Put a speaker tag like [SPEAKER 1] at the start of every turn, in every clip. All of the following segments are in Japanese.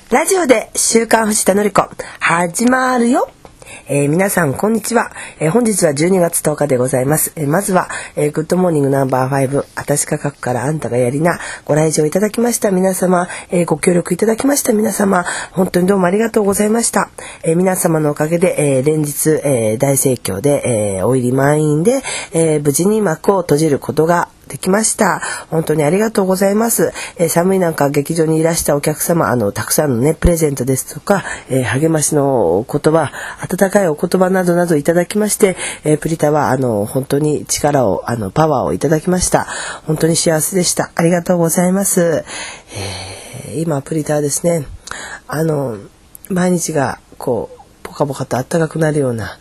[SPEAKER 1] ラジオで週刊藤田紀子始まるよ。皆さんこんにちは。本日は12月10日でございます。まずは、グッドモーニングナンバー5、私が書くからあんたがやりな。ご来場いただきました皆様、ご協力いただきました皆様、本当にどうもありがとうございました。皆様のおかげで、連日、大盛況で、大入り満員で、無事に幕を閉じることができました。本当にありがとうございます。寒い中劇場にいらしたお客様、たくさんのねプレゼントですとか、励ましの言葉、温かいお言葉などなどいただきまして、プリタは本当に力をパワーをいただきました。本当に幸せでした。ありがとうございます。今プリタはですね、毎日がこうポカポカと暖かくなるような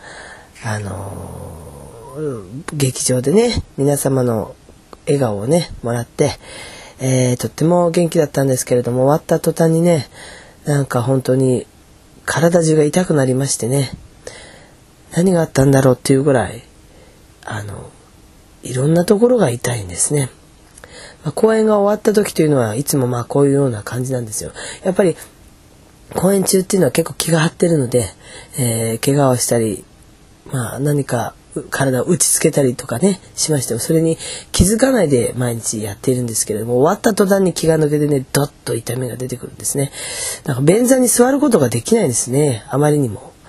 [SPEAKER 1] 劇場でね、皆様の笑顔をねもらって、とっても元気だったんですけれども、終わった途端にね、なんか本当に体中が痛くなりましてね、何があったんだろうっていうぐらいいろんなところが痛いんですね。公演が終わった時というのはいつもこういうような感じなんですよ。やっぱり公演中っていうのは結構気が張ってるので、怪我をしたり、何か体を打ちつけたりとかねしましても、それに気づかないで毎日やっているんですけれども、終わった途端に気が抜けてね、ドッと痛みが出てくるんですね。なんか便座に座ることができないんですね。あまりにも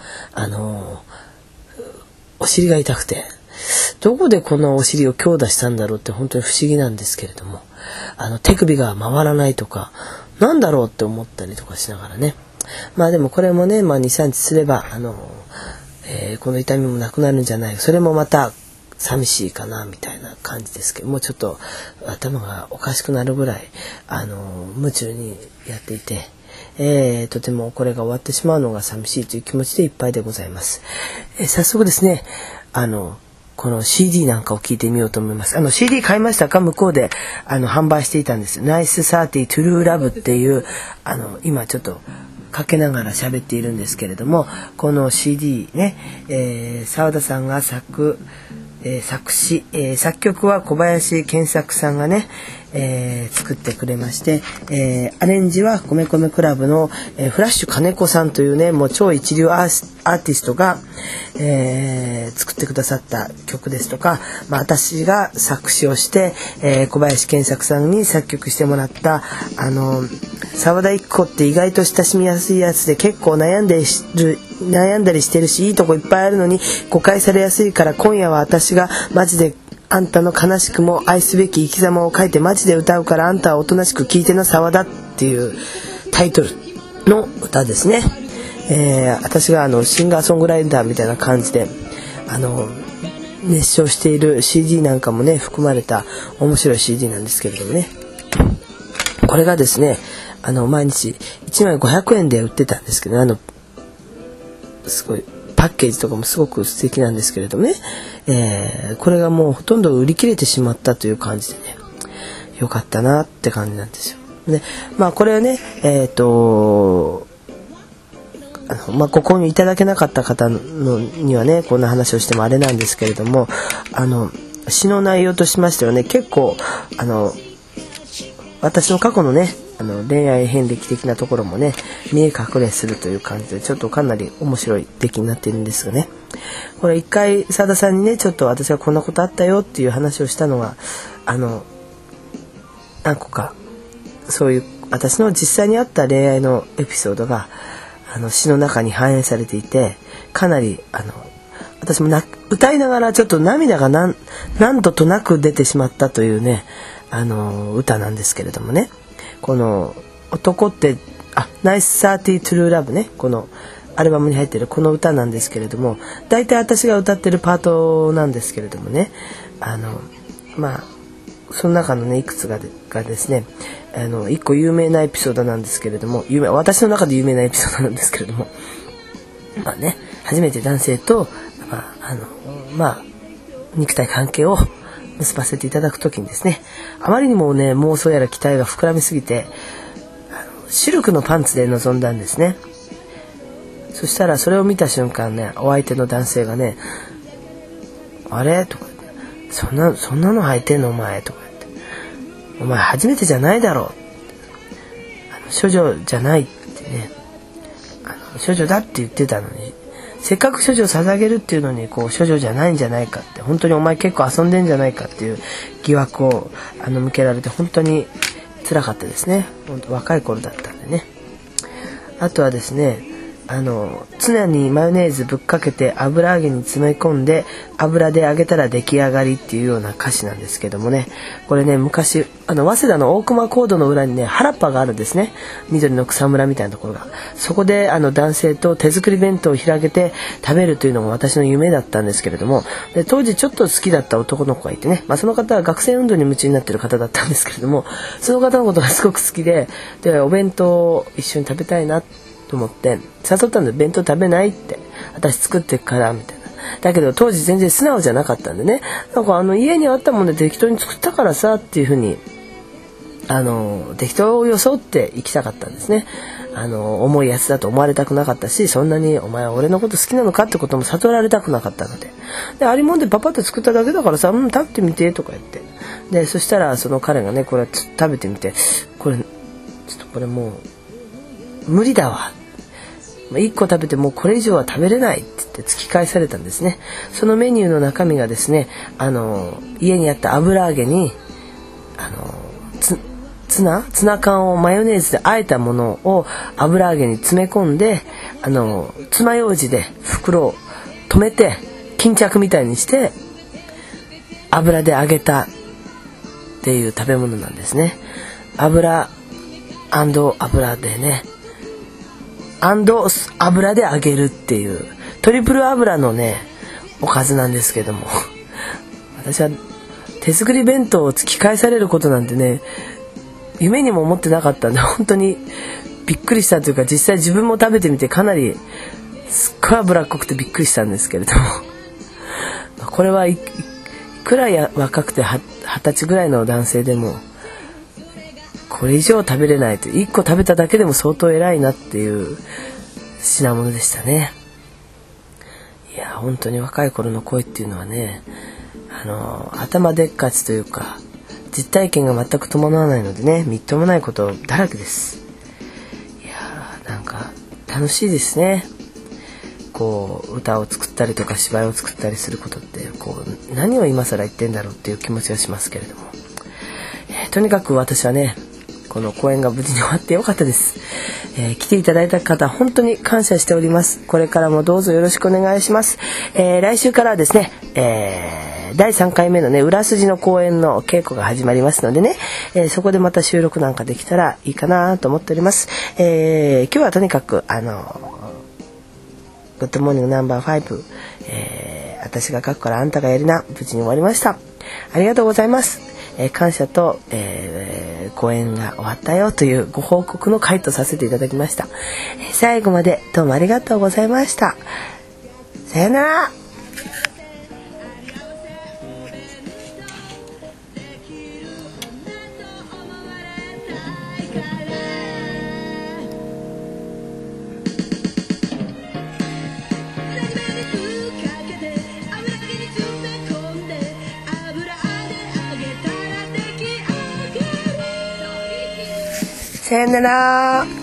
[SPEAKER 1] お尻が痛くて、どこでこのお尻を強打したんだろうって本当に不思議なんですけれども、手首が回らないとかなんだろうって思ったりとかしながらね、でもこれもね、2、3日すればこの痛みもなくなるんじゃない、それもまた寂しいかなみたいな感じですけども、ちょっと頭がおかしくなるぐらい夢中にやっていて、とてもこれが終わってしまうのが寂しいという気持ちでいっぱいでございます。早速ですね、この CD なんかを聞いてみようと思います。CD 買いましたか？向こうで販売していたんです。ナイス30 True Love っていう今ちょっとかけながら喋っているんですけれども、この CD ね、澤田さんが作詞、作曲は小林健作さんがね、作ってくれまして、アレンジは米米クラブの、フラッシュ金子さんというね、もう超一流アーティストが、作ってくださった曲ですとか、私が作詞をして、小林健作さんに作曲してもらった澤田一子って意外と親しみやすいやつで、結構悩んだりしてるし、いいとこいっぱいあるのに誤解されやすいから、今夜は私がマジであんたの悲しくも愛すべき生き様を書いてマジで歌うから、あんたはおとなしく聴いてな沢田っていうタイトルの歌ですね。私がシンガーソングライターみたいな感じで熱唱している CD なんかもね含まれた面白い CD なんですけれどもね、これがですね毎日1枚500円で売ってたんですけど、すごいパッケージとかもすごく素敵なんですけれどもね、これがもうほとんど売り切れてしまったという感じでね、よかったなって感じなんですよ。で、これはねご購入いただけなかった方にはねこんな話をしてもあれなんですけれども、詩の内容としましてはね、結構私の過去のね恋愛遍歴的なところもね見え隠れするという感じで、ちょっとかなり面白い出来になっているんですがね、これ一回澤田さんにねちょっと私がこんなことあったよっていう話をしたのが何個かそういう私の実際にあった恋愛のエピソードが詩の中に反映されていて、かなり私も歌いながらちょっと涙が何度となく出てしまったというね歌なんですけれどもね、この男ってナイス30 True Love ね、このアルバムに入っているこの歌なんですけれども、大体私が歌ってるパートなんですけれどもね、その中のねいくつがですね一個有名なエピソードなんですけれども、私の中で有名なエピソードなんですけれども、初めて男性と肉体関係を結ばせていただくときにですね、あまりにもね妄想やら期待が膨らみすぎてシルクのパンツで臨んだんですね。そしたらそれを見た瞬間ね、お相手の男性がね、あれとか言って、そんなの履いてんのお前とか言って、お前初めてじゃないだろう、処女じゃないってね、処女だって言ってたのに、せっかく処女を捧げるっていうのにこう処女じゃないんじゃないかって、本当にお前結構遊んでんじゃないかっていう疑惑を向けられて本当に辛かったですね。本当若い頃だったんでね。あとはですね、常にマヨネーズぶっかけて油揚げに詰め込んで油で揚げたら出来上がりっていうような歌詞なんですけどもね、これね、昔早稲田の大隈講堂の裏にね、原っぱがあるんですね。緑の草むらみたいなところが、そこで男性と手作り弁当を開けて食べるというのも私の夢だったんですけれども、で当時ちょっと好きだった男の子がいてね、その方は学生運動に夢中になっている方だったんですけれども、その方のことがすごく好きで、お弁当を一緒に食べたいなと思って誘ったんで、弁当食べないって、私作ってくからみたいな。だけど当時全然素直じゃなかったんでね、なんか家にあったもんで適当に作ったからさっていう風に適当を装って行きたかったんですね。重いやつだと思われたくなかったし、そんなにお前は俺のこと好きなのかってことも悟られたくなかったので、ありもんでパパッと作っただけだからさ、食べてみてとか言って、でそしたらその彼がね、これ食べてみて、これもう無理だわ、1個食べてもうこれ以上は食べれないって言って突き返されたんですね。そのメニューの中身がですね、家にあった油揚げにツナ缶をマヨネーズで和えたものを油揚げに詰め込んで、爪楊枝で袋を止めて巾着みたいにして油で揚げたっていう食べ物なんですね。油でね、油で揚げるっていうトリプル油のねおかずなんですけども、私は手作り弁当を突き返されることなんてね、夢にも思ってなかったんで、本当にびっくりしたというか、実際自分も食べてみてかなりすっごい脂っこくてびっくりしたんですけれどもこれはいくら若くて20歳ぐらいの男性でもこれ以上食べれないと、1個食べただけでも相当偉いなっていう品物でしたね。いや本当に若い頃の恋っていうのはね、頭でっかちというか実体験が全く伴わないのでね、みっともないことだらけです。いやなんか楽しいですね。こう歌を作ったりとか芝居を作ったりすることって、こう何を今更言ってんだろうっていう気持ちがしますけれども、とにかく私はね、この公演が無事に終わってよかったです。来ていただいた方本当に感謝しております。これからもどうぞよろしくお願いします。来週からはですね、第3回目のね裏筋の公演の稽古が始まりますのでね、そこでまた収録なんかできたらいいかなと思っております。今日はとにかくグッドモーニングナンバー5、私が書くからあんたがやりな、無事に終わりました。ありがとうございます。感謝と、公演が終わったよというご報告の回とさせていただきました。最後までどうもありがとうございました。さよなら。さよなら。